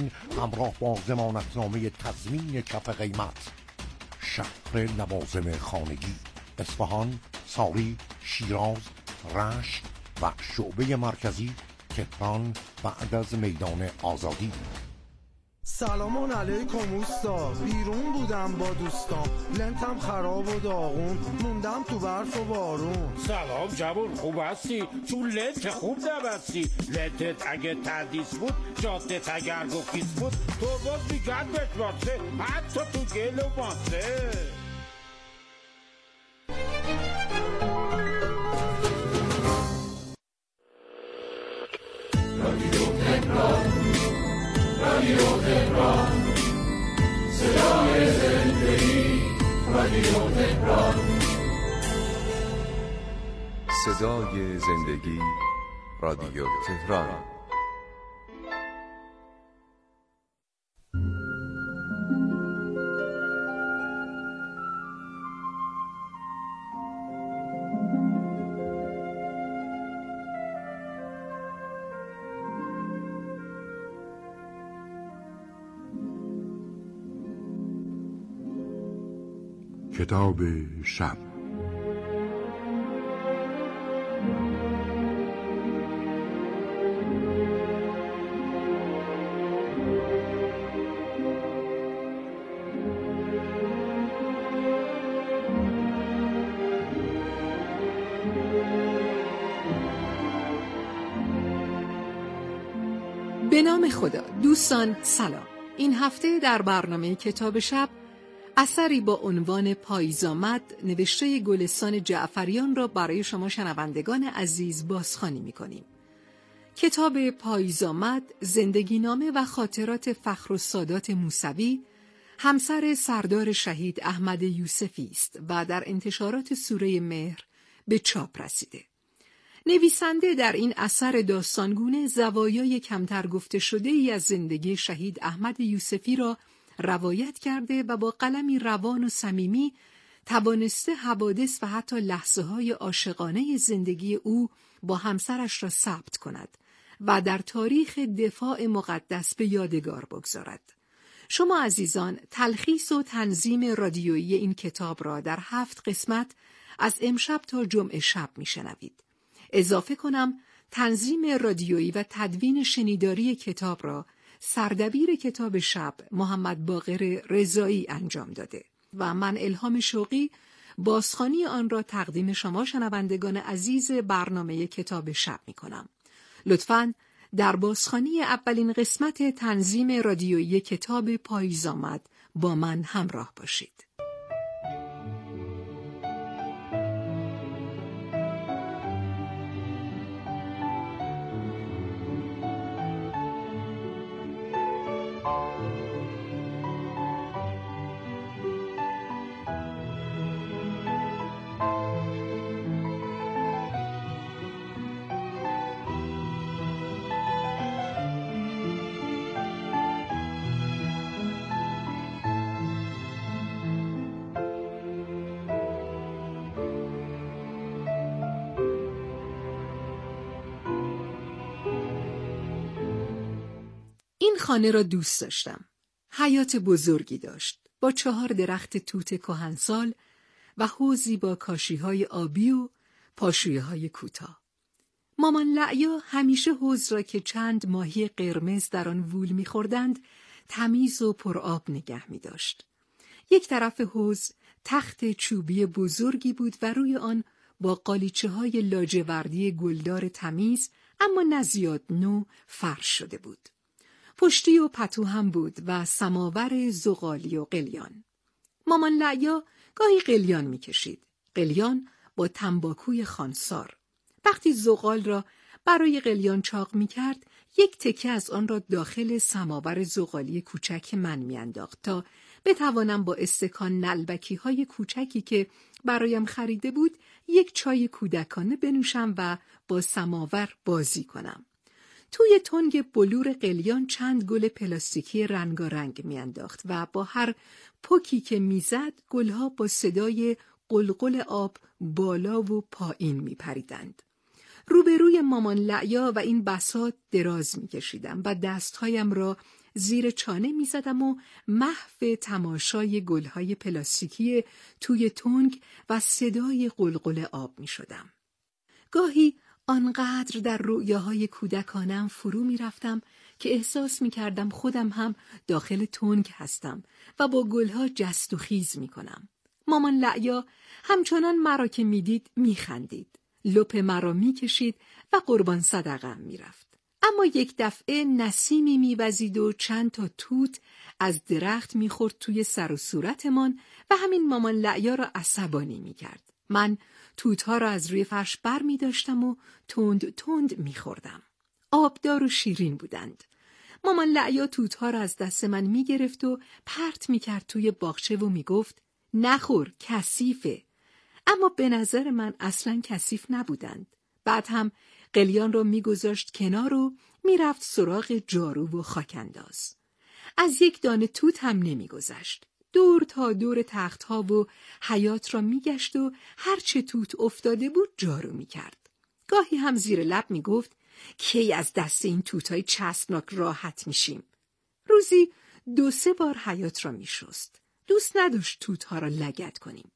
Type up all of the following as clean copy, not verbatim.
همراه با ضمانتنامه تضمین کف قیمت. شهر لوازم خانگی، اصفهان، ساری، شیراز، رشت و شعبه مرکزی تهران بعد از میدان آزادی. سلام علیکم اوستا، بیرون بودم با دوستام، لنتم خراب و داغون، موندم تو برف و بارون. سلام جوون، خوب هستی؟ چون لنت خوب نبستی. لنتت اگه تردیس بود، جادت اگر گفیس بود، تو باز میگن بتوانسه حتی تو گل و ماسه. رادیو تهران، رادیو تهران، صدای زندگی. رادیو تهران، صدای زندگی. رادیو تهران. کتاب شب. به نام خدا. دوستان سلام. این هفته در برنامه کتاب شب اثری با عنوان پاییز آمد نوشته گلستان جعفریان را برای شما شنوندگان عزیز بازخوانی می‌کنیم. کتاب پاییز آمد زندگی نامه و خاطرات فخرالسادات موسوی، همسر سردار شهید احمد یوسفی است و در انتشارات سوره مهر به چاپ رسیده. نویسنده در این اثر داستانگونه زوایای کمتر گفته شده‌ای از زندگی شهید احمد یوسفی را روایت کرده و با قلمی روان و صمیمی توانسته حوادث و حتی لحظه‌های عاشقانه زندگی او با همسرش را ثبت کند و در تاریخ دفاع مقدس به یادگار بگذارد. شما عزیزان تلخیص و تنظیم رادیویی این کتاب را در 7 قسمت از امشب تا جمعه شب میشنوید. اضافه کنم تنظیم رادیویی و تدوین شنیداری کتاب را سردبیر کتاب شب محمد باقر رضایی انجام داده و من الهام شوقی بازخوانی آن را تقدیم شما شنوندگان عزیز برنامه کتاب شب می کنم. لطفاً در بازخوانی اولین قسمت تنظیم رادیویی کتاب پاییز آمد با من همراه باشید. این خانه را دوست داشتم. حیاط بزرگی داشت با 4 درخت توت کهنسال و حوضی با کاشی‌های آبی و پاشویه‌های کوتاه. مامان لعیا همیشه حوض را که چند ماهی قرمز در آن وول می‌خوردند تمیز و پرآب نگه می‌داشت. یک طرف حوض تخت چوبی بزرگی بود و روی آن با قالیچه‌های لاجوردی گلدار تمیز اما نه زیاد نو فرش شده بود. پشتی و پتو هم بود و سماور زغالی و قلیان. مامان لعیا گاهی قلیان می‌کشید. قلیان با تنباکوی خانسار. وقتی زغال را برای قلیان چاق می‌کرد، یک تکه از آن را داخل سماور زغالی کوچک من می‌انداخت تا بتوانم با استکان نلبکی‌های کوچکی که برایم خریده بود یک چای کودکانه بنوشم و با سماور بازی کنم. توی تنگ بلور قلیان چند گل پلاستیکی رنگارنگ میانداخت و با هر پوکی که میزد گلها با صدای قلقل آب بالا و پایین میپریدند. روبروی مامان لعیا و این بساط دراز میکشیدم و دستهایم را زیر چانه می‌زدم و محو تماشای گل‌های پلاستیکی توی تنگ و صدای قلقل آب می‌شدم. گاهی آنقدر در رؤیاهای کودکانم فرو می‌رفتم که احساس می‌کردم خودم هم داخل تنگ هستم و با گل‌ها جست و خیز می‌کنم. مامان لعیا همچنان مرا که می‌دید می‌خندید. لپ مرا می‌کشید و قربان صدقه‌ام می‌رفت. اما یک دفعه نسیمی می‌وزید و چند تا توت از درخت می‌خورد توی سر و صورتمان و همین مامان لعیا را عصبانی می‌کرد. من توت‌ها را از روی فرش بر می‌داشتم و تند تند می‌خوردم. آبدار و شیرین بودند. مامان لعیا توت‌ها را از دست من می‌گرفت و پرت می‌کرد توی باغچه و می‌گفت نخور، کثیفه. اما به نظر من اصلاً کثیف نبودند. بعد هم قلیان را می‌گذاشت کنار و می‌رفت سراغ جارو و خاک‌انداز. از یک دانه توت هم نمی‌گذشت. دور تا دور تخت‌ها و حیاط را می‌گشت و هر چه توت افتاده بود جارو می‌کرد. گاهی هم زیر لب می‌گفت کی از دست این توت‌های چسبناک راحت می‌شیم. روزی 2-3 بار حیاط را می‌شست. دوست نداشت توت‌ها را لگد کنیم.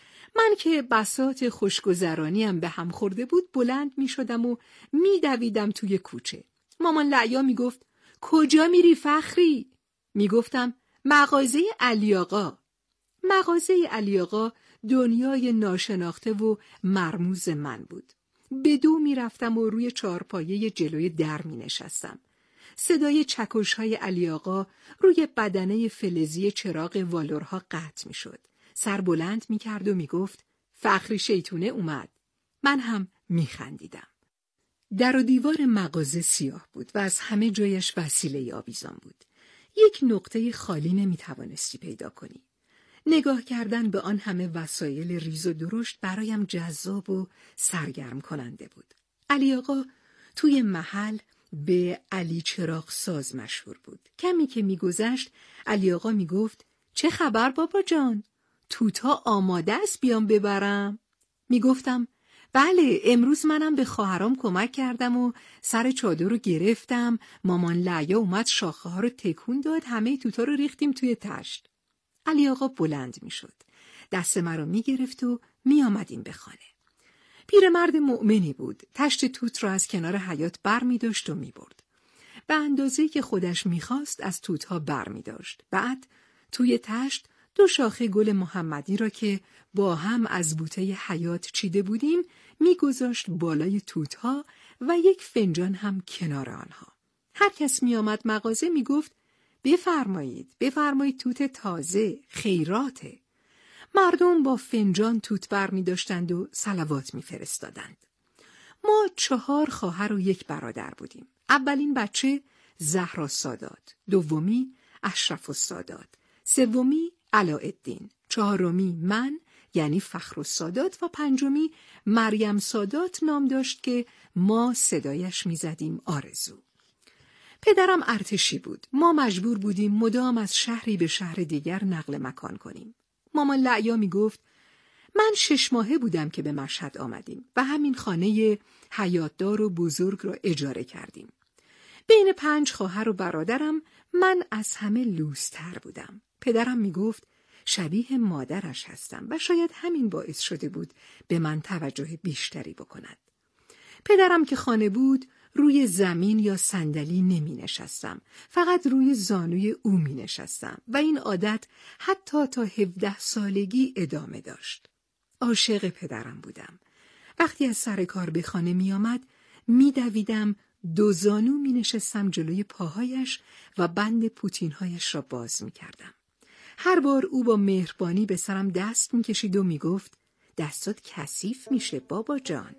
من که بساط خوشگذرانیم به هم خورده بود بلند می شدم و می دویدم توی کوچه. مامان لعیا می گفت کجا میری فخری؟ می گفتم مغازه علی آقا. مغازه علی آقا دنیای ناشناخته و مرموز من بود. به دو می رفتم و روی چارپایه جلوی در می نشستم. صدای چکش‌های علی آقا روی بدنه فلزی چراغ والورها قطع می شد. سر بلند می کرد و می گفت فخری شیطونه اومد. من هم می خندیدم. در و دیوار مغازه سیاه بود و از همه جایش وسیله آویزان بود. یک نقطه خالی نمی توانستی پیدا کنی. نگاه کردن به آن همه وسایل ریز و درشت برایم جذاب و سرگرم کننده بود. علی آقا توی محل به علی چراغ ساز مشهور بود. کمی که می گذشت علی آقا می گفت چه خبر بابا جان؟ توتا آماده است بیام ببرم؟ می گفتم بله امروز منم به خواهرام کمک کردم و سر چادر رو گرفتم. مامان لعیا اومد شاخه ها رو تکون داد همه توتا رو ریختیم توی تشت. علی آقا بلند می شد. دست مرا می گرفت و می آمدیم به خانه. پیرمرد مؤمنی بود. تشت توت را از کنار حیاط بر می داشت و می برد. به اندازه‌ای که خودش می خواست از توتها بر می داشت. بعد توی تشت 2 شاخه گل محمدی را که با هم از بوته حیاط چیده بودیم می گذاشت بالای توتها و یک فنجان هم کنار آنها. هر کس می آمد مغازه می گفت بفرمایید توت تازه خیراته. مردم با فنجان توت بر می داشتند و صلوات می فرستادند. ما 4 خواهر و 1 برادر بودیم. اولین بچه زهرا سادات، دومی اشرف السادات، سومی علاءالدین، 4می من یعنی فخرالسادات و 5می مریم سادات نام داشت که ما صدایش می زدیم آرزو. پدرم ارتشی بود. ما مجبور بودیم مدام از شهری به شهر دیگر نقل مکان کنیم. مامان لعیا می گفت من 6 ماهه بودم که به مشهد آمدیم و همین خانه حیاطدار و بزرگ را اجاره کردیم. بین 5 خواهر و برادرم من از همه لوستر بودم. پدرم می گفت شبیه مادرش هستم و شاید همین باعث شده بود به من توجه بیشتری بکند. پدرم که خانه بود روی زمین یا صندلی نمی نشستم. فقط روی زانوی او می نشستم و این عادت حتی تا 17 سالگی ادامه داشت. عاشق پدرم بودم. وقتی از سر کار به خانه می آمد می دویدم 2 زانو می نشستم جلوی پاهایش و بند پوتینهایش را باز می کردم. هر بار او با مهربانی به سرم دست می کشید و می گفت دستات کثیف میشه بابا جان.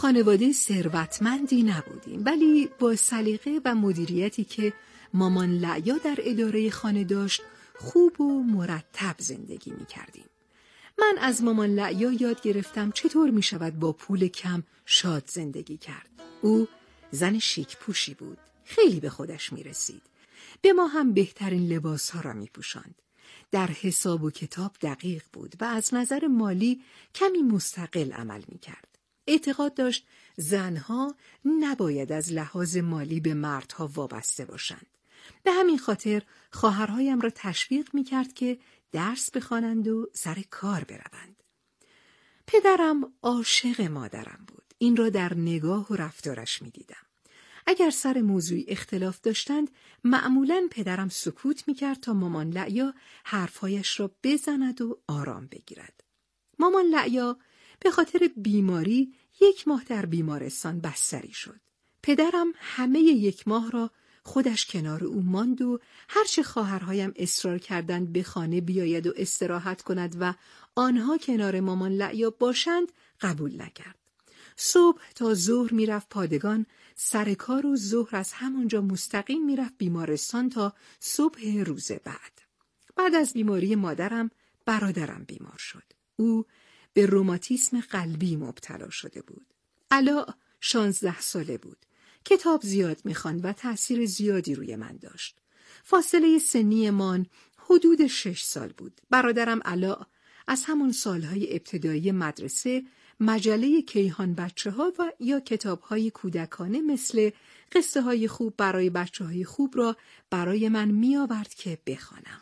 خانواده ثروتمندی نبودیم، ولی با سلیقه و مدیریتی که مامان لعیا در اداره خانه داشت خوب و مرتب زندگی می کردیم. من از مامان لعیا یاد گرفتم چطور می شود با پول کم شاد زندگی کرد. او زن شیک پوشی بود. خیلی به خودش می رسید. به ما هم بهترین لباس ها را می پوشاند. در حساب و کتاب دقیق بود و از نظر مالی کمی مستقل عمل می کرد. اعتقاد داشت زنها نباید از لحاظ مالی به مردها وابسته باشند. به همین خاطر خواهرهایم را تشویق می کرد که درس بخوانند و سر کار بروند. پدرم عاشق مادرم بود. این را در نگاه و رفتارش می دیدم. اگر سر موضوعی اختلاف داشتند، معمولاً پدرم سکوت می کرد تا مامان لعیا حرفهایش را بزند و آرام بگیرد. مامان لعیا به خاطر بیماری 1 ماه در بیمارستان بستری شد. پدرم همه 1 ماه را خودش کنار او ماند و هرچه خواهرهایم اصرار کردند به خانه بیاید و استراحت کند و آنها کنار مامان لعیا باشند قبول نکرد. صبح تا ظهر میرفت پادگان سر کار و ظهر از همانجا مستقیم میرفت بیمارستان تا صبح روز بعد. بعد از بیماری مادرم برادرم بیمار شد. او به روماتیسم قلبی مبتلا شده بود. علا 16 ساله بود. کتاب زیاد می‌خواند و تأثیر زیادی روی من داشت. فاصله سنی من حدود 6 سال بود. برادرم علا از همون سالهای ابتدایی مدرسه مجله کیهان بچه‌ها و یا کتاب‌های کودکانه مثل قصه‌های خوب برای بچه‌های خوب را برای من می‌آورد که بخوانم.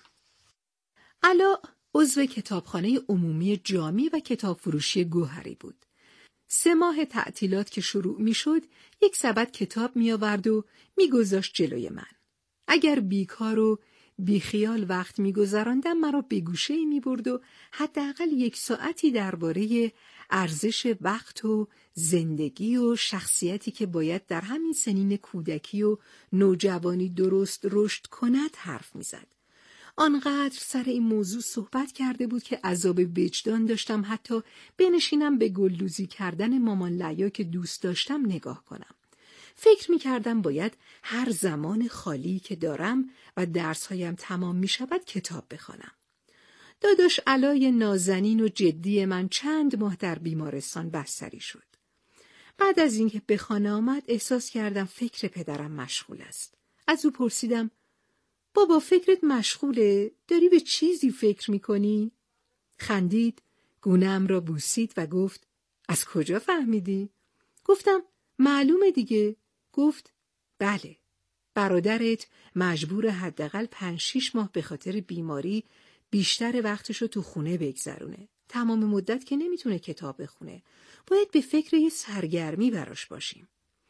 علا عضو کتابخانه عمومی جامی و کتاب فروشی گوهری بود. 3 ماه تعطیلات که شروع می‌شد، 1 سبد کتاب می‌آورد و می‌گذاشت جلوی من. اگر بیکار و بیخیال وقت می‌گذراندم مرا به گوشه‌ای می‌برد و حداقل 1 ساعتی درباره ارزش وقت و زندگی و شخصیتی که باید در همین سنین کودکی و نوجوانی درست رشد کند حرف می‌زد. آنقدر سر این موضوع صحبت کرده بود که عذاب وجدان داشتم حتی بنشینم به گلدوزی کردن مامان لعیا که دوست داشتم نگاه کنم. فکر می‌کردم باید هر زمان خالی که دارم و درس‌هایم تمام می‌شود کتاب بخوانم. داداش علای نازنین و جدی من چند ماه در بیمارستان بستری شد. بعد از اینکه به خانه آمد احساس کردم فکر پدرم مشغول است. از او پرسیدم: بابا فکرت مشغوله؟ داری به چیزی فکر میکنی؟ خندید، گونه‌ام را بوسید و گفت: از کجا فهمیدی؟ گفتم: معلومه دیگه. گفت: بله، برادرت مجبور حداقل 5-6 ماه به خاطر بیماری بیشتر وقتشو تو خونه بگذرونه. تمام مدت که نمیتونه کتاب بخونه. باید به فکر یه سرگرمی براش باشیم.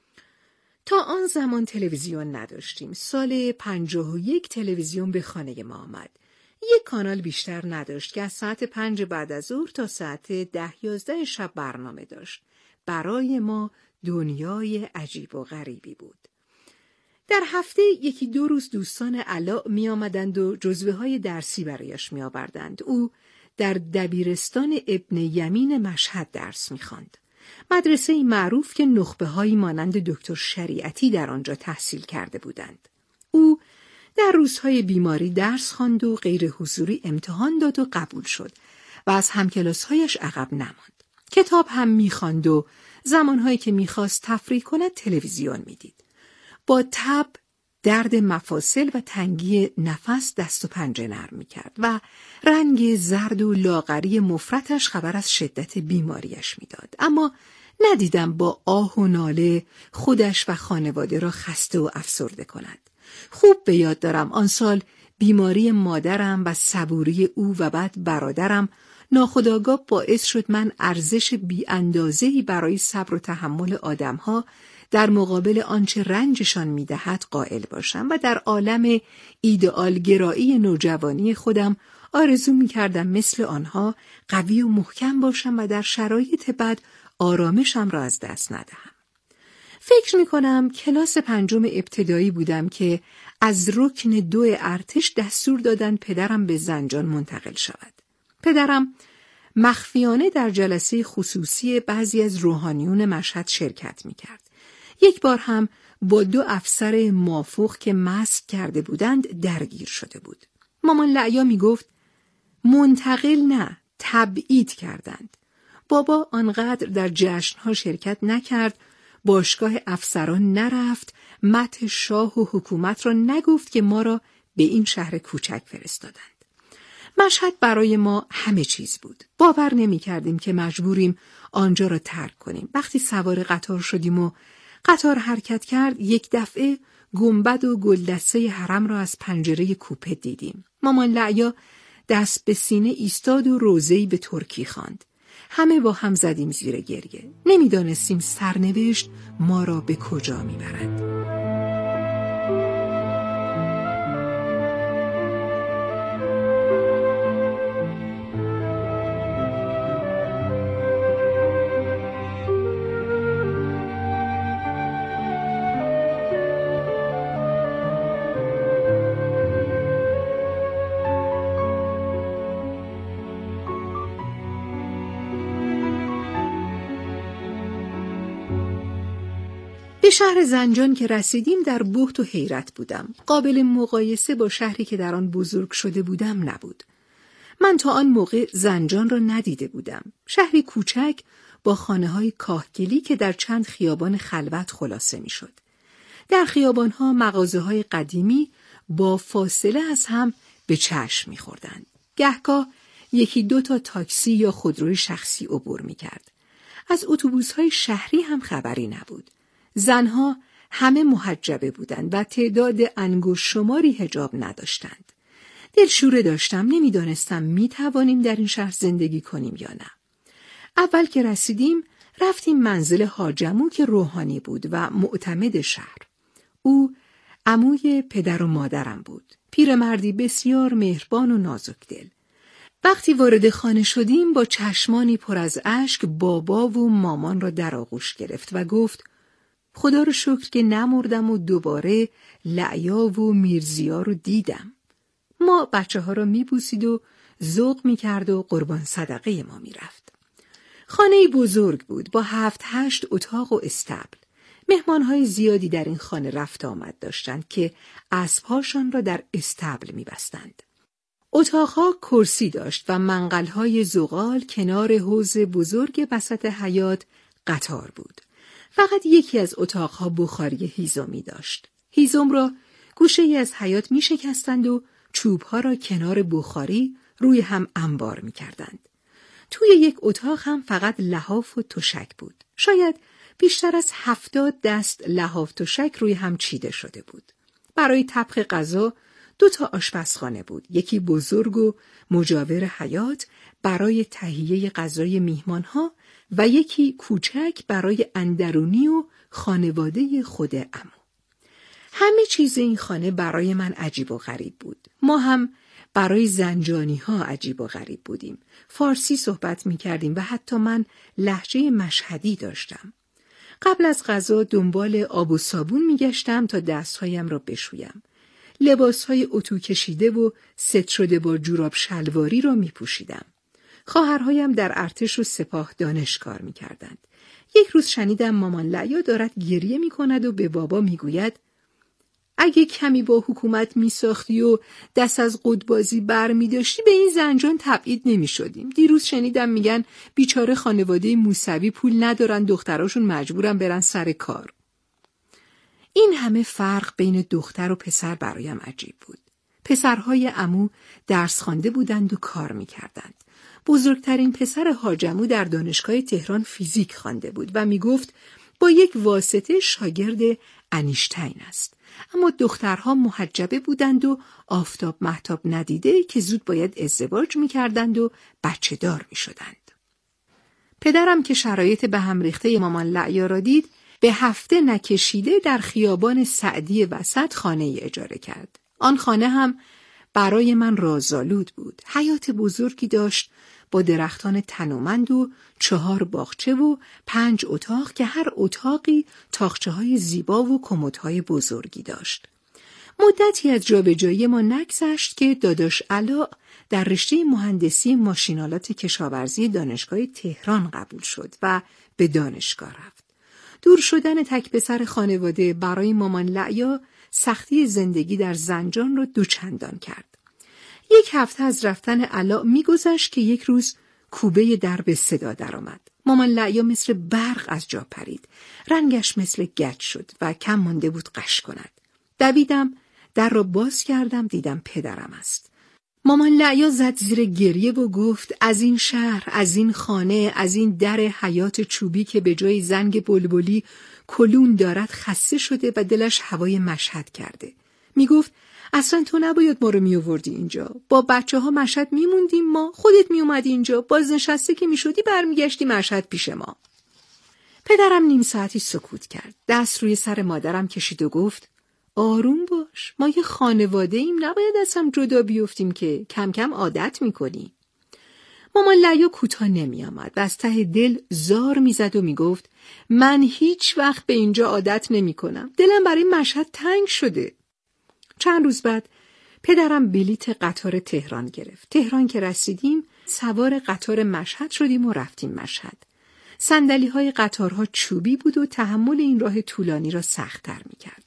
تا آن زمان تلویزیون نداشتیم. سال 51 تلویزیون به خانه ما آمد. 1 کانال بیشتر نداشت که از ساعت 5 بعد از ظهر تا ساعت 10-11 شب برنامه داشت. برای ما دنیای عجیب و غریبی بود. در هفته 1-2 روز دوستان علا می آمدند و جزوه‌های درسی برایش می آوردند. او در دبیرستان ابن یمین مشهد درس می خواند. مدرسه‌ای معروف که نخبه‌هایی مانند دکتر شریعتی در آنجا تحصیل کرده بودند. او در روزهای بیماری درس خواند و غیر حضوری امتحان داد و قبول شد و از همکلاس‌هایش عقب نماند. کتاب هم می‌خواند و زمانهایی که می‌خواست تفریح کند تلویزیون می‌دید. با تب، درد مفاصل و تنگی نفس دست و پنجه نرم می‌کرد و رنگ زرد و لاغری مفرطش خبر از شدت بیماریش می‌داد. اما ندیدم با آه و ناله خودش و خانواده را خسته و افسرده کند. خوب به یاد دارم آن سال بیماری مادرم و صبوری او و بعد برادرم ناخودآگاه باعث شد من ارزش بی اندازه‌ای برای صبر و تحمل آدم‌ها در مقابل آنچه رنجشان می‌دهد قائل باشم و در عالم ایدئال گرایی نوجوانی خودم آرزو می‌کردم مثل آنها قوی و محکم باشم و در شرایط بد آرامشم را از دست ندهم. فکر می‌کنم کلاس 5 ابتدایی بودم که از رکن 2 ارتش دستور دادن پدرم به زنجان منتقل شود. پدرم مخفیانه در جلسه خصوصی بعضی از روحانیون مشهد شرکت می‌کرد. یک بار هم با 2 افسر مافوق که مست کرده بودند درگیر شده بود. مامان لعیا میگفت منتقل نه، تبعید کردند. بابا آنقدر در جشنها شرکت نکرد، باشگاه افسران نرفت، مدح شاه و حکومت را نگفت که ما را به این شهر کوچک فرستادند. مشهد برای ما همه چیز بود. باور نمی کردیم که مجبوریم آنجا را ترک کنیم. وقتی سوار قطار شدیم و قطار حرکت کرد، یک دفعه گنبد و گلدسته حرم را از پنجره کوپه دیدیم. مامان لعیا دست به سینه ایستاد و روزه‌ای به ترکی خواند. همه با هم زدیم زیر گریه. نمیدانستیم سرنوشت ما را به کجا میبرد. به شهر زنجان که رسیدیم در بهت و حیرت بودم. قابل مقایسه با شهری که در آن بزرگ شده بودم نبود. من تا آن موقع زنجان را ندیده بودم. شهری کوچک با خانه‌های کاهگلی که در چند خیابان خلوت خلاصه می‌شد. در خیابان‌ها مغازه‌های قدیمی با فاصله از هم به چشم می‌خوردند. گهگاه 1-2 تا تاکسی یا خودروی شخصی عبور می‌کرد. از اتوبوس‌های شهری هم خبری نبود. زنها همه محجبه بودند و تعداد انگشت شماری حجاب نداشتند. دلشوره داشتم، نمیدانستم میتوانیم در این شهر زندگی کنیم یا نه. اول که رسیدیم رفتیم منزل حاجمو که روحانی بود و معتمد شهر. او عموی پدر و مادرم بود. پیرمردی بسیار مهربان و نازکدل. وقتی وارد خانه شدیم با چشمانی پر از اشک بابا و مامان را در آغوش گرفت و گفت خدا رو شکر که نمردم و دوباره لعیا و میرزیا رو دیدم. ما بچه‌ها را میبوسید و ذوق میکرد و قربان صدقه ما میرفت. خانه‌ای بزرگ بود با 7-8 اتاق و استبل. مهمانهای زیادی در این خانه رفت آمد داشتند که اسب‌هاشان را در استبل میبستند. اتاقها کرسی داشت و منقل‌های زغال کنار حوض بزرگ وسط حیاط قطار بود. فقط یکی از اتاقها بخاری هیزمی داشت. هیزم را گوشه‌ای از حیاط می شکستند و چوبها را کنار بخاری روی هم انبار می کردند. توی یک اتاق هم فقط لحاف و تشک بود. شاید بیشتر از 70 دست لحاف تشک روی هم چیده شده بود. برای طبخ غذا 2 تا آشپزخانه بود. یکی بزرگ و مجاور حیاط برای تهیه غذای میهمانها و یکی کوچک برای اندرونی و خانواده خود عمو. همه چیز این خانه برای من عجیب و غریب بود. ما هم برای زنجانی ها عجیب و غریب بودیم. فارسی صحبت می کردیم و حتی من لهجه مشهدی داشتم. قبل از غذا دنبال آب و صابون می گشتم تا دستهایم را بشویم. لباسهای اتو کشیده و ست شده با جوراب شلواری را می پوشیدم. خواهرهایم در ارتش و سپاه دانش کار می کردند. یک روز شنیدم مامان لعیا دارد گریه می کند و به بابا می گوید اگه کمی با حکومت می ساختی و دست از قدبازی بر می داشتی به این زنجان تبعید نمی شدیم. دیروز شنیدم میگن بیچاره خانواده موسوی پول ندارن دختراشون مجبورن برن سر کار. این همه فرق بین دختر و پسر برایم عجیب بود. پسرهای عمو درس خوانده بودند و کار می کردند. بزرگترین پسر حاجمو در دانشگاه تهران فیزیک خوانده بود و می گفت با یک واسطه شاگرد انیشتین است. اما دخترها محجبه بودند و آفتاب مهتاب ندیده که زود باید ازدواج می کردند و بچه دار می شدند. پدرم که شرایط به هم ریخته مامان لعیا را دید به هفته نکشیده در خیابان سعدی وسط خانه ای اجاره کرد. آن خانه هم برای من رازآلود بود. حیاط بزرگی داشت با درختان تنومند و 4 باغچه و 5 اتاق که هر اتاقی تاقچه‌های زیبا و کمدهای بزرگی داشت. مدتی از جابجایی ما نگذشت که داداش علا در رشته مهندسی ماشین‌آلات کشاورزی دانشگاه تهران قبول شد و به دانشگاه رفت. دور شدن تک پسر خانواده برای مامان لعیا سختی زندگی در زنجان را دوچندان کرد. 1 هفته از رفتن علا می‌گذشت که یک روز کوبه در به صدا درآمد. مامان لعیا مثل برق از جا پرید. رنگش مثل گچ شد و کم مانده بود غش کند. دویدم، در را باز کردم، دیدم پدرم است. مامان لعیا زد زیر گریه و گفت از این شهر، از این خانه، از این در حیات چوبی که به جای زنگ بلبلی کلون دارد خسته شده و دلش هوای مشهد کرده. می گفت اصلا تو نباید ما رو می آوردی اینجا. با بچه‌ها مشهد می موندیم، ما خودت می اومدی اینجا، بازنشسته که می شدی برمیگشتی مشهد پیش ما. پدرم نیم ساعتی سکوت کرد. دست روی سر مادرم کشید و گفت آروم باش، ما یه خانواده ایم، نباید از هم جدا بیفتیم که کم کم عادت میکنی. مامان لعیا کوتاه نمی آمد و از ته دل زار میزد و میگفت من هیچ وقت به اینجا عادت نمی کنم. دلم برای مشهد تنگ شده. چند روز بعد پدرم بلیت قطار تهران گرفت. تهران که رسیدیم سوار قطار مشهد شدیم و رفتیم مشهد. صندلی‌های قطارها چوبی بود و تحمل این راه طولانی را سخت‌تر می‌کرد.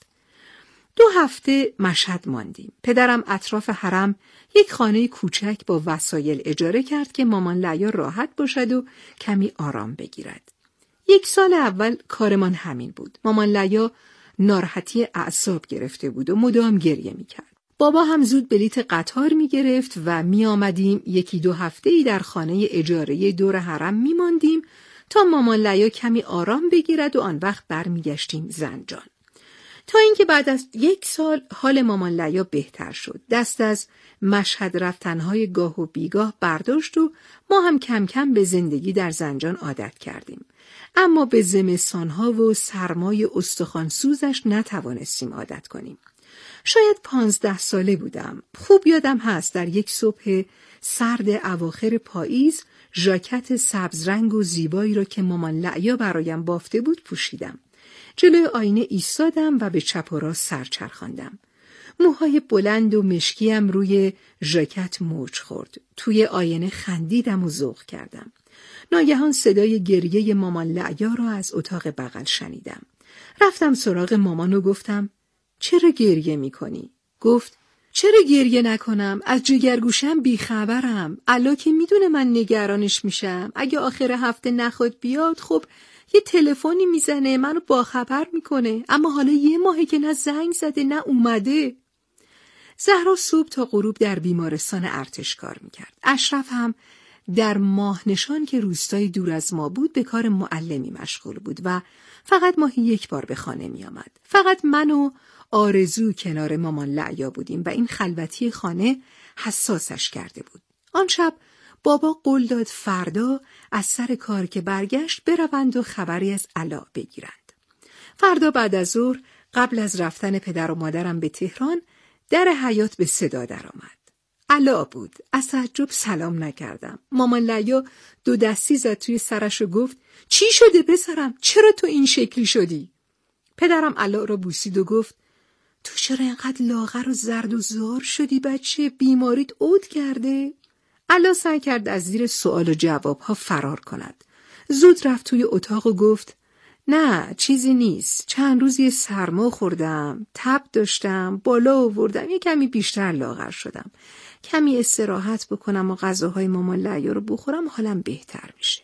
2 هفته مشهد ماندیم. پدرم اطراف حرم یک خانه کوچک با وسایل اجاره کرد که مامان لعیا راحت باشد و کمی آرام بگیرد. 1 سال اول کارمان همین بود. مامان لعیا ناراحتی اعصاب گرفته بود و مدام گریه می‌کرد. بابا هم زود بلیت قطار می‌گرفت و می‌آمدیم 1-2 هفته‌ای در خانه اجاره‌ای دور حرم می‌ماندیم تا مامان لعیا کمی آرام بگیرد و آن وقت برمیگشتیم زنجان. تا اینکه بعد از 1 سال حال مامان لعیا بهتر شد. دست از مشهد رفتنهای گاه و بیگاه برداشت و ما هم کم کم به زندگی در زنجان عادت کردیم. اما به زمستانها و سرمای استخوانسوزش نتوانستیم عادت کنیم. شاید 15 ساله بودم. خوب یادم هست در یک صبح سرد اواخر پاییز ژاکت سبز رنگ و زیبایی را که مامان لعیا برایم بافته بود پوشیدم. جلوی آینه ایستادم و به چپ و راست سر چرخاندم. موهای بلند و مشکیم روی ژاکت موج خورد. توی آینه خندیدم و ذوق کردم. ناگهان صدای گریه مامان لعیا را از اتاق بغل شنیدم. رفتم سراغ مامان و گفتم چرا گریه می‌کنی؟ گفت چرا گریه نکنم؟ از جگرگوشم بیخبرم. علا که میدونه من نگرانش میشم. اگه آخر هفته نخواد بیاد خب یه تلفنی میزنه منو باخبر میکنه. اما حالا 1 ماهه که نه زنگ زده نه اومده. زهرا صبح تا غروب در بیمارستان ارتش کار میکرد. اشرف هم در ماهنشان که روستای دور از ما بود به کار معلمی مشغول بود و فقط ماهی 1 بار به خانه میآمد. فقط من و آرزو کنار مامان لعیا بودیم و این خلوتی خانه حساسش کرده بود. آن شب بابا قول داد فردا از سر کار که برگشت بروند و خبری از علا بگیرند. فردا بعد از ظهر قبل از رفتن پدر و مادرم به تهران در حیاط به صدا درآمد. علا بود. از تعجب سلام نکردم. مامان لعیا 2 دستی زد توی سرش و گفت چی شده پسرم؟ چرا تو این شکلی شدی؟ پدرم علا را بوسید و گفت تو چرا اینقدر لاغر و زرد و زار شدی بچه؟ بیماریت عود کرده؟ علا سعی کرد از زیر سوال و جوابها فرار کند. زود رفت توی اتاق و گفت نه چیزی نیست. چند روزی سرما خوردم، تب داشتم، بالا آوردم، یه کمی بیشتر لاغر شدم. کمی استراحت بکنم و غذاهای مامان لعیا رو بخورم حالم بهتر میشه.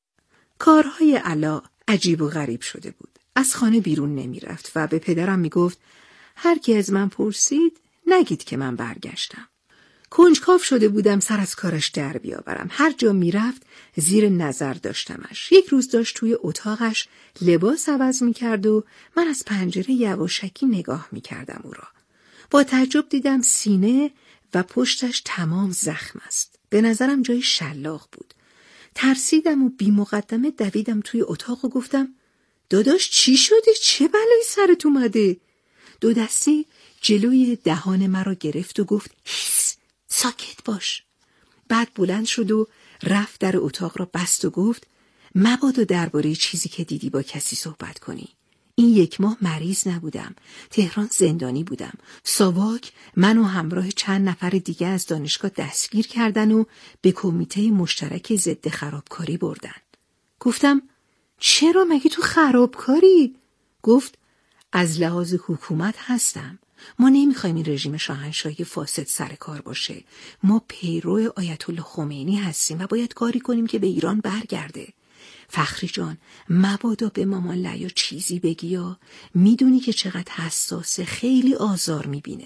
کارهای علا عجیب و غریب شده بود. از خانه بیرون نمی رفت و به پدرم می گفت هر کی از من پرسید نگید که من برگشتم. کنجکاو شده بودم سر از کارش در بیاورم. هر جا می رفت زیر نظر داشتمش. یک روز داشت توی اتاقش لباس عوض می کرد و من از پنجره یواشکی نگاه می کردم او را. با تعجب دیدم سینه و پشتش تمام زخم است. به نظرم جای شلاق بود. ترسیدم و بی مقدمه دویدم توی اتاق و گفتم داداش چی شده؟ چه بلایی سرت اومده؟ 2 دستی جلوی دهان مرا گرفت و گفت هیس، ساکت باش. بعد بلند شد و رفت در اتاق را بست و گفت مبادا درباره چیزی که دیدی با کسی صحبت کنی. این 1 ماه مریض نبودم. تهران زندانی بودم. ساواک من و همراه چند نفر دیگه از دانشگاه دستگیر کردن و به کمیته مشترک ضد خرابکاری بردن. گفتم چرا مگه تو خرابکاری؟ گفت از لحاظ حکومت هستم. ما نمیخوایم این رژیم شاهنشاهی فاسد سر کار باشه. ما پیرو آیت الله خمینی هستیم و باید کاری کنیم که به ایران برگرده. فخری جان، مبادا به مامان لیا چیزی بگی یا میدونی که چقدر حساسه، خیلی آزار میبینه.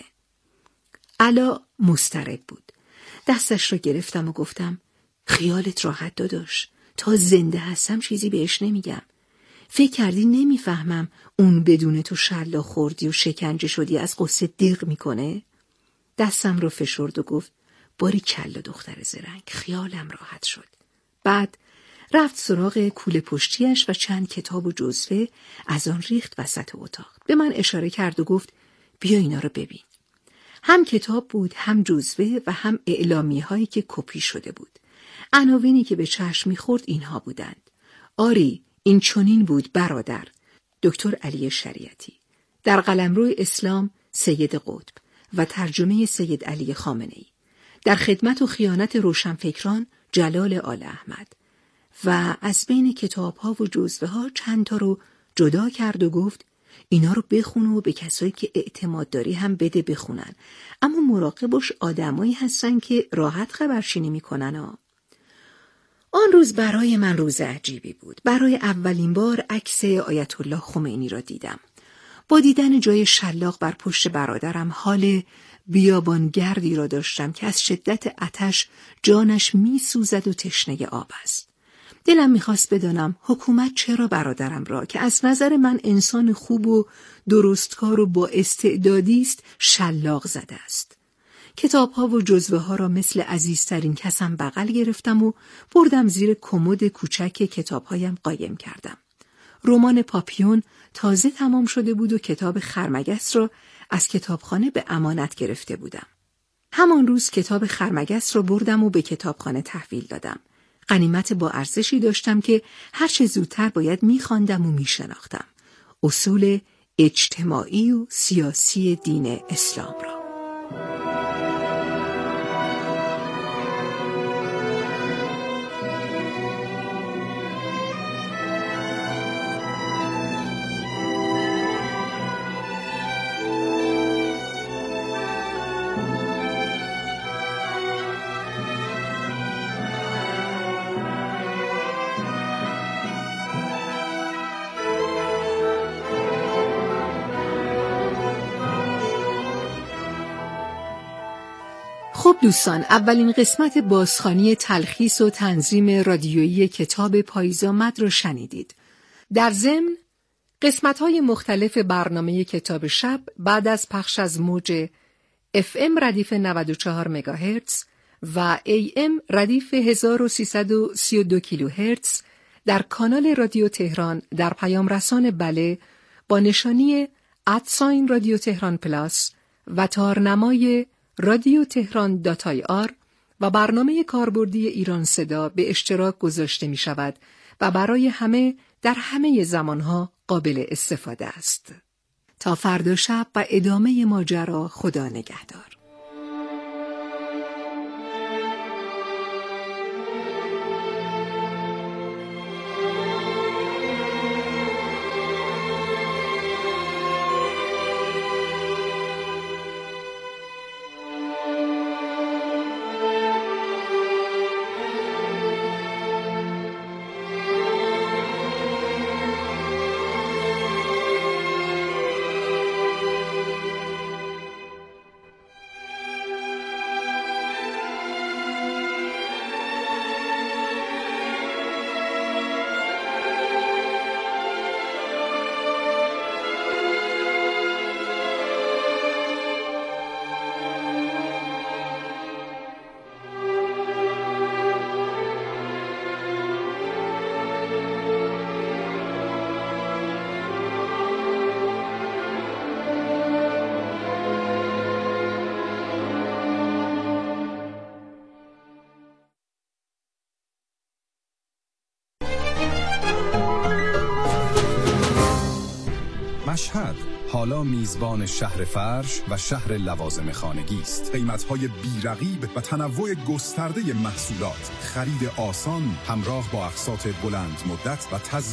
علا مضطرب بود. دستش رو گرفتم و گفتم خیالت راحت داداش، تا زنده هستم چیزی بهش نمیگم. فکر کردی نمیفهمم اون بدون تو شلاق خوردی و شکنجه شدی از قصه دق میکنه؟ دستم رو فشرد و گفت باری کلا دختر زرنگ، خیالم راحت شد. بعد رفت سراغ کوله پشتیش و چند کتاب و جزوه از آن ریخت وسط اتاق. به من اشاره کرد و گفت بیا اینا رو ببین. هم کتاب بود، هم جزوه و هم اعلامیه هایی که کپی شده بود. عناوینی که به چشم میخورد اینها بودند: آری این چنین بود برادر، دکتر علی شریعتی. در قلمرو اسلام سید قطب و ترجمه سید علی خامنه‌ای. در خدمت و خیانت روشنفکران جلال آل احمد. و از بین کتاب‌ها و جزوه‌ها چند تا رو جدا کرد و گفت اینا رو بخون و به کسایی که اعتماد داری هم بده بخونن، اما مراقب باش آدمایی هستن که راحت خبرچینی میکنن. آن روز برای من روز عجیبی بود. برای اولین بار عکس آیت الله خمینی را دیدم. با دیدن جای شلاق بر پشت برادرم حال بیابانگردی را داشتم که از شدت آتش جانش میسوزد و تشنه آب است. دلم میخواست بدانم حکومت چرا برادرم را که از نظر من انسان خوب و درستکار و با استعدادی است شلاق زده است. کتاب‌ها و جزوه‌ها را مثل عزیزترین کسم بغل گرفتم و بردم زیر کمد کوچک کتاب‌هایم قایم کردم. رمان پاپیون تازه تمام شده بود و کتاب خرمگس را از کتابخانه به امانت گرفته بودم. همان روز کتاب خرمگس را بردم و به کتابخانه تحویل دادم. غنیمت با ارزشی داشتم که هر چه زودتر باید می‌خواندم و می‌شناختم. اصول اجتماعی و سیاسی دین اسلام را. خب دوستان، اولین قسمت بازخوانی تلخیص و تنظیم رادیویی کتاب پاییز آمد رو شنیدید. در ضمن قسمت‌های مختلف برنامه کتاب شب بعد از پخش از موج FM ردیف 94 مگاهرتز و AM ردیف 1332 کیلوهرتز در کانال رادیو تهران در پیام رسان بله با نشانی @ رادیو تهران پلاس و تارنمای رادیو تهران .ir و برنامه کاربردی ایران صدا به اشتراک گذاشته می شود و برای همه در همه زمانها قابل استفاده است. تا فردا شب و ادامه ماجرا، خدا نگهدار. مشهد حالا میزبان شهر فرش و شهر لوازم خانگی است. قیمت‌های بی‌رقیب و تنوع گسترده محصولات، خرید آسان همراه با اقساط بلند مدت و